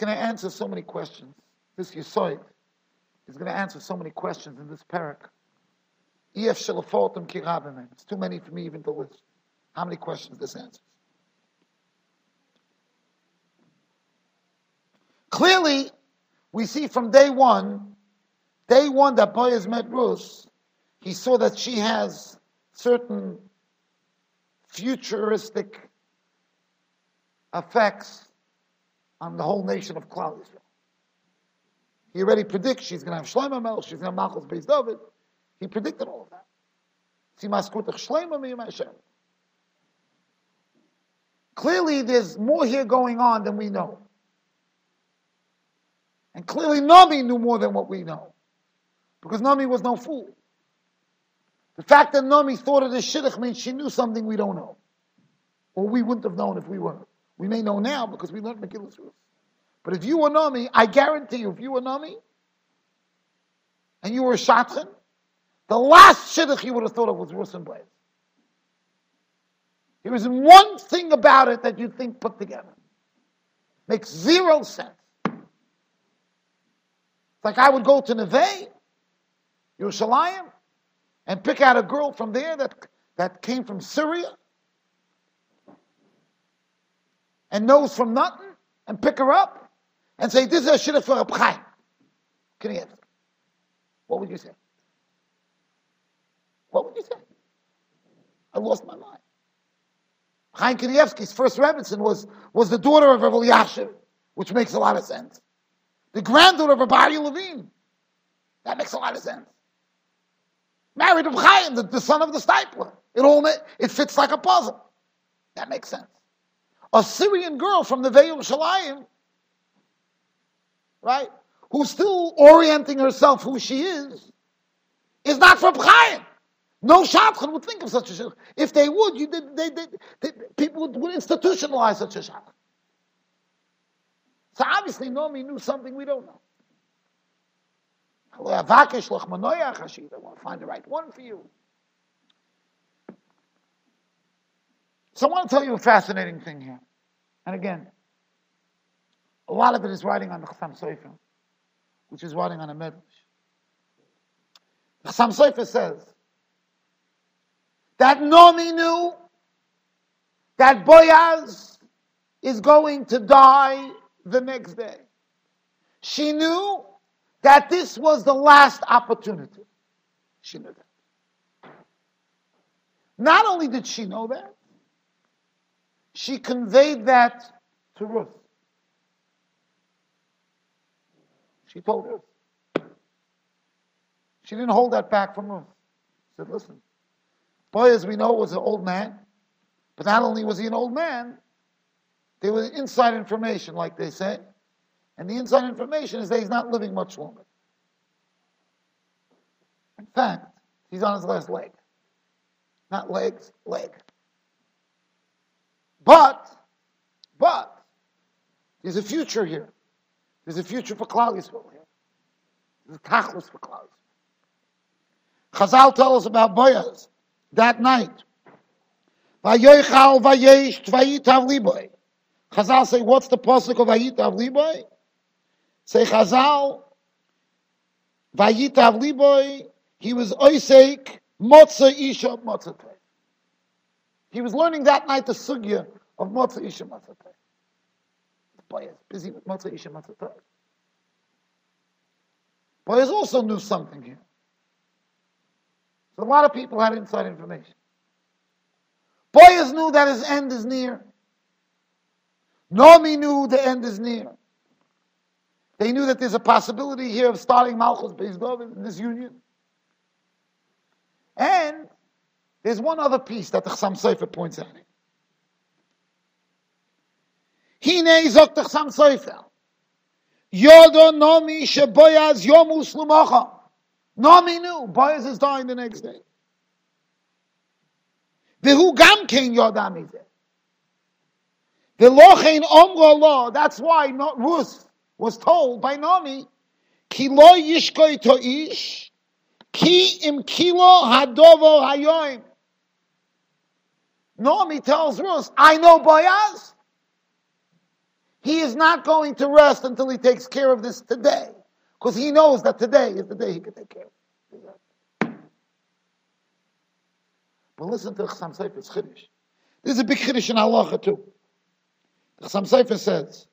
going to answer so many questions. This Yesod is going to answer so many questions in this parak. It's too many for me even to list. How many questions this answers? Clearly, we see from day one that Boaz met Ruth, he saw that she has certain futuristic effects on the whole nation of Klal Yisrael. He already predicts she's going to have Shlomo Melech, she's going to have Malchus Beis David. He predicted all of that. Clearly, there's more here going on than we know. And clearly, Naomi knew more than what we know. Because Naomi was no fool. The fact that Naomi thought of this shidduch means she knew something we don't know. Or we wouldn't have known if we were. We may know now because we learned Megillah Ruth. But if you were Naomi, I guarantee you, if you were Naomi, and you were a Shatchan, the last shidduch you would have thought of was Rus and Boaz. There isn't one thing about it that you think put together. Makes zero sense. It's like I would go to Neve, Yerushalayim, and pick out a girl from there that came from Syria and knows from nothing, and pick her up and say, this is a shidduch for Reb Chaim Kanievsky. What would you say? What would you say? I lost my mind. Chaim Kanievsky's first Rebbetzin was the daughter of Rav Elyashiv, which makes a lot of sense. The granddaughter of Rabbi Aryeh Levine. That makes a lot of sense. Married Reb Chaim, the son of the stipler. It fits like a puzzle. That makes sense. A Syrian girl from the Vei Yerushalayim, right, who's still orienting herself who she is not from Chaim. No Shadchan would think of such a shidduch. If they would, people would institutionalize such a shadchan. So obviously, Naomi knew something we don't know. I want to find the right one for you. So I want to tell you a fascinating thing here. And again, a lot of it is writing on the Chassam Sofer, which is writing on a medrash. The Chassam Sofer says that Naomi knew that Boaz is going to die the next day. She knew that this was the last opportunity. She knew that. Not only did she know that, she conveyed that to Ruth. She told Ruth. She didn't hold that back from Ruth. She said, listen, Boaz, we know, was an old man, but not only was he an old man, there was inside information, like they say, and the inside information is that he's not living much longer. In fact, he's on his last leg. Not legs, leg. But, there's a future here. There's a future for Klal Yisrael here. There's a tachlis for Klal Yisrael. Chazal tell us about Boaz that night. Vayochal vayesh tvayitav liboy. Chazal say, what's the pasuk of vayitav liboy? Say Chazal, vayitav liboy, he was oisek motza isha motza tei. He was learning that night the sugya of motza isha motza tei. Boaz busy with motza isha motza tei. Boaz also knew something here. So a lot of people had inside information. Boaz knew that his end is near. Naomi knew the end is near. They knew that there's a possibility here of starting Malchus Beis David in this union. And there's one other piece that the Chassam Sofer points out. Hine zok the Chassam Sofer. Yodo Naomi she Boaz yomus lumacha. Naomi knew Boaz is dying the next day. Vehu gam kein yodam izeh. Velochein omro lo. That's why Ruth was told by Naomi, ki lo yishkoi to ish, ki im kilo hadovo hayoim. Naomi tells Ruth, I know Boaz. He is not going to rest until he takes care of this today. Because he knows that today is the day he can take care of it. But listen to the Chassam Sofer's Chiddush. This is a big Chiddush in Halacha too. The Chassam Sofer says,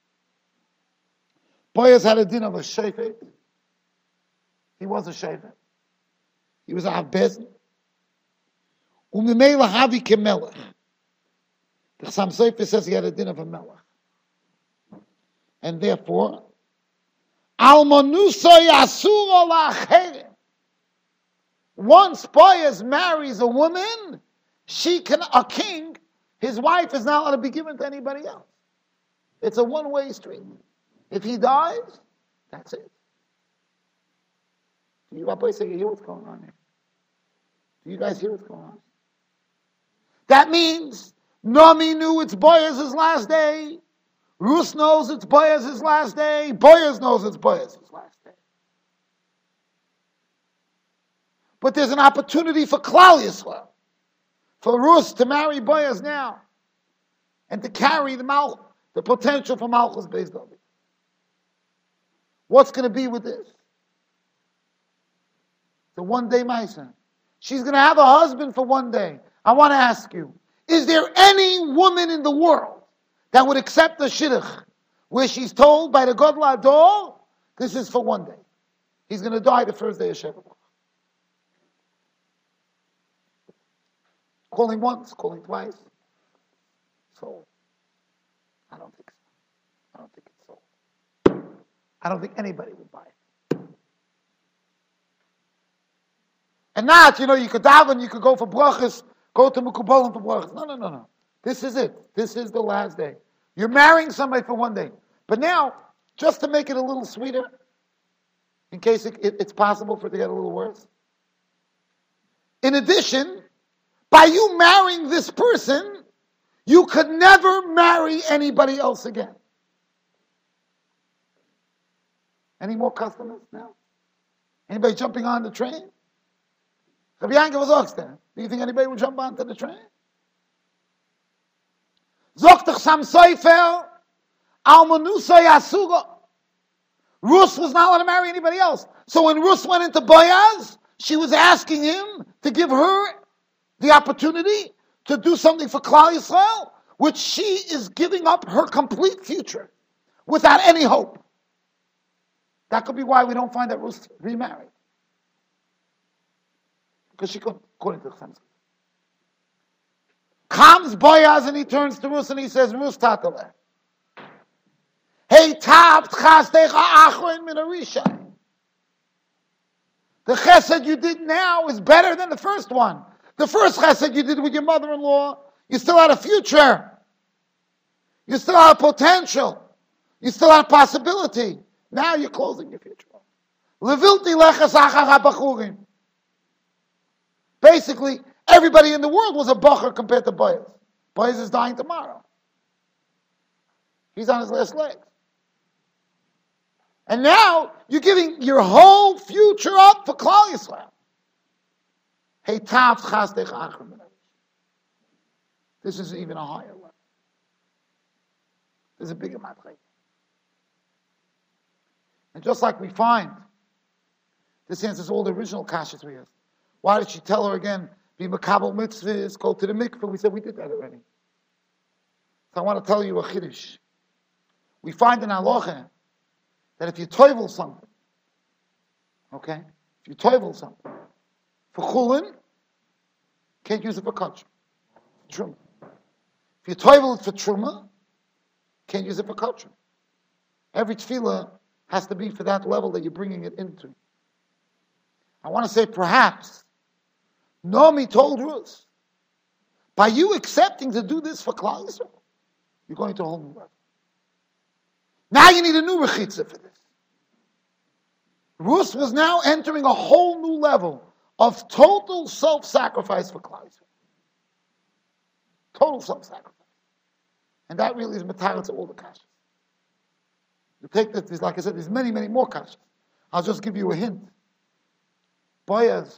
Boaz had a din of a shofet. He was a shofet. He was a Habbezin. Umimei lahavi kemelech. The Chassam Sofer says he had a din of a melech. And therefore, Almanusa Yasura Lacherim. Once Boaz marries a woman, a king, his wife is not allowed to be given to anybody else. It's a one-way street. If he dies, that's it. Do you hear what's going on here? Do you guys hear what's going on? That means Nomi knew it's Boaz's last day. Rus knows it's Boaz's last day. Boaz knows it's Boaz's last day. But there's an opportunity for Klal Yisrael, for Rus to marry Boaz now, and to carry the potential for Malchus Beis David. What's going to be with this? The one-day Maisa. She's going to have a husband for one day. I want to ask you, is there any woman in the world that would accept a shidduch where she's told by the Gadol Hador, this is for one day. He's going to die the first day of Shevat. Calling once, calling twice. So, I don't think so. I don't think it's so. I don't think anybody would buy it. And not, you could daven, you could go for brachas, go to Mekubalim for brachas. No. This is it. This is the last day. You're marrying somebody for one day. But now, just to make it a little sweeter, in case it's possible for it to get a little worse, in addition, by you marrying this person, you could never marry anybody else again. Any more customers now? Anybody jumping on the train? Rabbi Yankel was Oxter. Do you think anybody would jump onto the train? Zogt Chassam Sofer, Almanusa Yasuga. Rus was not allowed to marry anybody else. So when Rus went into Boaz, she was asking him to give her the opportunity to do something for Klal Yisrael, which she is giving up her complete future without any hope. That could be why we don't find that Rus remarried. Because she couldn't, according to the Chassam. Comes Boaz and he turns to Rus and he says, Rus Tatale. Hey, tapt chastecha achron min arisha. The chesed you did now is better than the first one. The first chesed you did with your mother-in-law, you still had a future. You still had potential. You still had possibility. Now you're closing your future. Levilti lechas achar habachurim. Basically, everybody in the world was a bacher compared to Boaz. Boaz is dying tomorrow. He's on his last legs. And now, you're giving your whole future up for Klal Yisrael. Hey, tav chastech achim. This is even a higher level. There's a bigger matrix. And just like we find, this answers all the original kashas we asked. Why did she tell her again, be makabel mitzvahs, go to the mikveh? We said we did that already. So I want to tell you a chiddush. We find in halacha that if you toivel something, okay, if you toivel something for chulin, can't use it for kachim, truma. If you toivel it for truma, can't use it for kachim. Every tefillah has to be for that level that you're bringing it into. I want to say perhaps Naomi told Ruth, by you accepting to do this for Klal Yisrael, you're going to a whole new level. Now you need a new rechitza for this. Ruth was now entering a whole new level of total self-sacrifice for Klal Yisrael. Total self-sacrifice. And that really is matara to all the kashas. You take this, like I said, there's many, many more kashas. I'll just give you a hint. Boaz,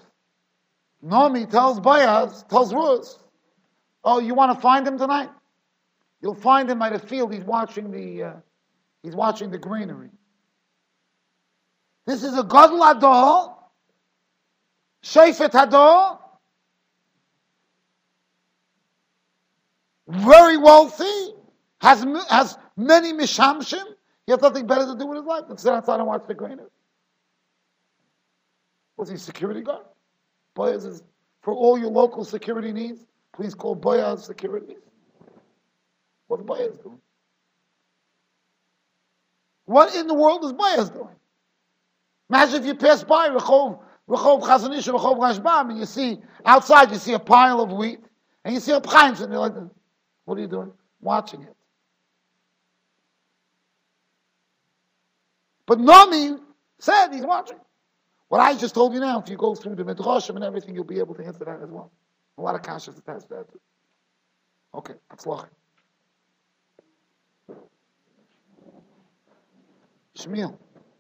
Naomi tells Ruth, oh, you want to find him tonight? You'll find him at a field. He's watching the greenery. This is a Gadol Hador, Sheifet Hador, very wealthy, has many mishamshim. He has nothing better to do with his life than sit outside and watch the greenery. Was he security guard? Boyaz is, for all your local security needs, please call Boyaz Securities. What's Boyaz doing? What in the world is Boyaz doing? Imagine if you pass by Rehov Chazon Ish, Rehov Rashbam, and you see outside, you see a pile of wheat, and you see a pchaim, and you're like, what are you doing? Watching it. But Nami said he's watching. What I just told you now, if you go through the Midrashim and everything, you'll be able to answer that as well. A lot of kashas attached to that too. Okay, Atzlach. Shmuel.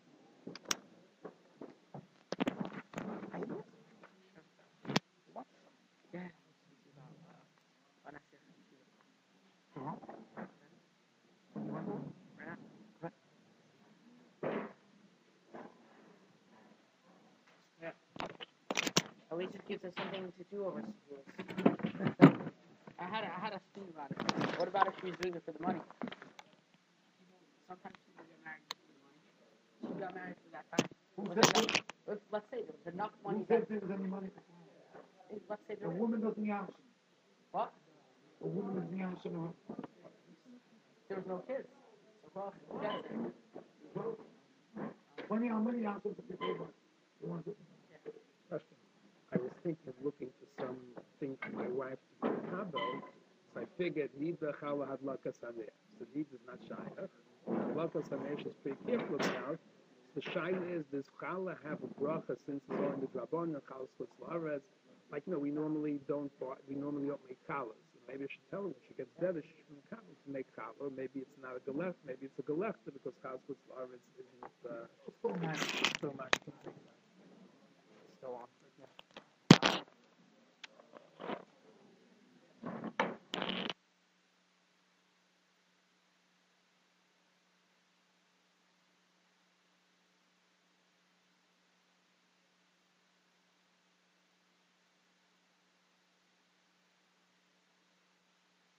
At least it gives us something to do over schools. I had a think about it. What about if she was doing it for the money? Sometimes people get married for the money. She got married for that time. Let's say there was enough money. Who said there was any money? Let's say the woman doesn't yash. What? The woman doesn't yash. There was no kids. So well, who gets it? How many answers do people want to? Question. I was thinking of looking for something for my wife to do Habo, so I figured Nida Chala had Laka Sameh. So Nida is not Shaykh. Laka Sameh is pretty careful about. The Shaykh is, does Chala have a bracha since it's all in the Grabon and Chala Schutz La'aretz? Like, we normally don't make Chalas. Maybe I should tell her when she gets better, she should come to make Chala. Maybe it's not a Galech, maybe it's a Galechta because Chala Schutz La'aretz isn't, still much. Still on.